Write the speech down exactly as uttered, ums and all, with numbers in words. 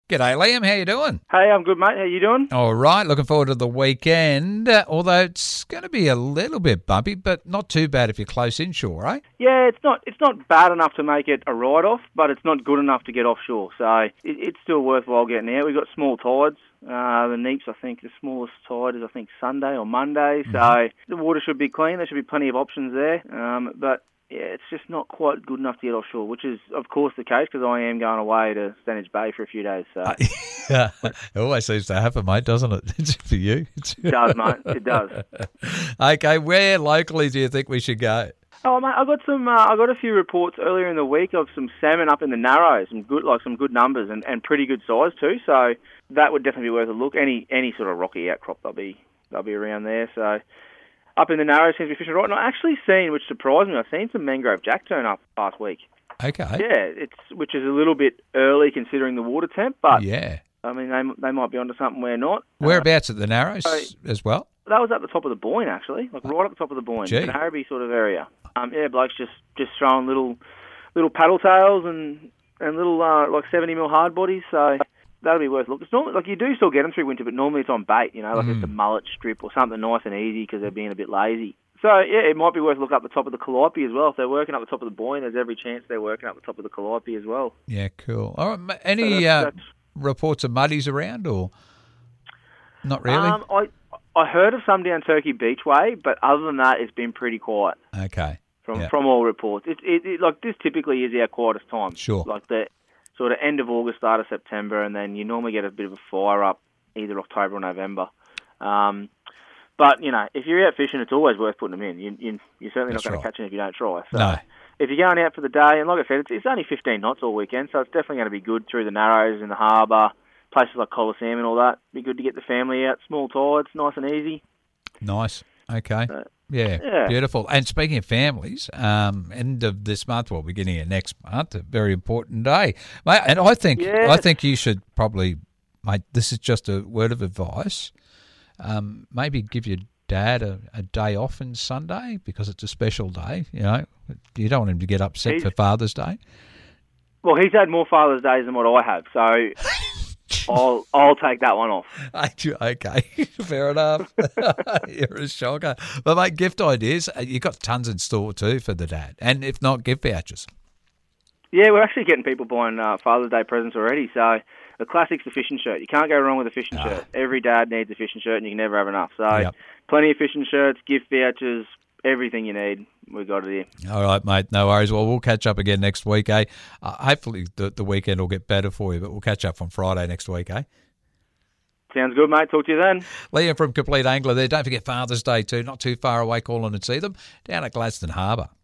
G'day, Liam. How you doing? Hey, I'm good, mate. How you doing? All right. Looking forward to the weekend, uh, although it's going to be a little bit bumpy, but not too bad if you're close inshore, eh? Yeah, it's not it's not bad enough to make it a write-off, but it's not good enough to get offshore. So it, it's still worthwhile getting out. We've got small tides. Uh, the Neeps, I think, the smallest tide is, I think, Sunday or Monday. So mm-hmm. the water should be clean. There should be plenty of options there. Um, but... Yeah, it's just not quite good enough to get offshore, which is, of course, the case because I am going away to Stanage Bay for a few days. So yeah, it always seems to happen, mate, doesn't it? It's for you. It does, mate. It does. Okay, where locally do you think we should go? Oh, mate, I got some. Uh, I got a few reports earlier in the week of some salmon up in the Narrows, some good, like some good numbers and, and pretty good size too. So that would definitely be worth a look. Any any sort of rocky outcrop, they'll be they'll be around there. So. Up in the Narrows seems to be fishing right. And I've actually seen, which surprised me, I've seen some mangrove jack turn up last week. Okay. Yeah, it's which is a little bit early considering the water temp, but yeah, I mean they they might be onto something we're not. Whereabouts uh, at the Narrows so as well? That was at the top of the Boyne actually, like right at the top of the Boyne, Gee. the Harrowby sort of area. Um, yeah, blokes just just throwing little little paddle tails and and little uh, like seventy mil hard bodies. So. That'll be worth a look. It's normally, like you do still get them through winter, but normally it's on bait, you know, like mm. it's a mullet strip or something nice and easy because they're being a bit lazy. So, yeah, it might be worth a look up the top of the Calliope as well. If they're working up the top of the Boyne, there's every chance they're working up the top of the Calliope as well. Yeah, cool. All right, any so that's, uh, that's, reports of muddies around or not really? Um, I I heard of some down Turkey Beachway, but other than that, it's been pretty quiet. Okay. From yeah. from all reports. It, it, it like this typically is our quietest time. Sure. Like the sort of end of August, start of September, and then you normally get a bit of a fire up either October or November. Um, but, you know, if you're out fishing, it's always worth putting them in. You, you, you're certainly That's not going right. to catch them if you don't try. So no. If you're going out for the day, and like I said, it's, it's only fifteen knots all weekend, so it's definitely going to be good through the Narrows and the harbour, places like Coliseum and all that. Be good to get the family out, small tides, nice and easy. Nice. Okay. So, Yeah, yeah, beautiful. And speaking of families, um, end of this month, well, beginning of next month, a very important day, mate. And I think yes. I think you should probably, mate. This is just a word of advice. Um, maybe give your dad a, a day off on Sunday because it's a special day. You know, you don't want him to get upset he's, for Father's Day. Well, he's had more Father's Days than what I have, so. I'll I'll take that one off. Okay, fair enough. You're a shocker. But, mate, gift ideas, you've got tons in store too for the dad. And if not, gift vouchers. Yeah, we're actually getting people buying uh, Father's Day presents already. So the classic's the fishing shirt. You can't go wrong with a fishing no. shirt. Every dad needs a fishing shirt and you can never have enough. So yep. plenty of fishing shirts, gift vouchers, everything you need. We've got it here. All right, mate. No worries. Well, we'll catch up again next week, eh? Uh, hopefully the, the weekend will get better for you, but we'll catch up on Friday next week, eh? Sounds good, mate. Talk to you then. Liam from Complete Angler there. Don't forget Father's Day too. Not too far away. Call in and see them down at Gladstone Harbour.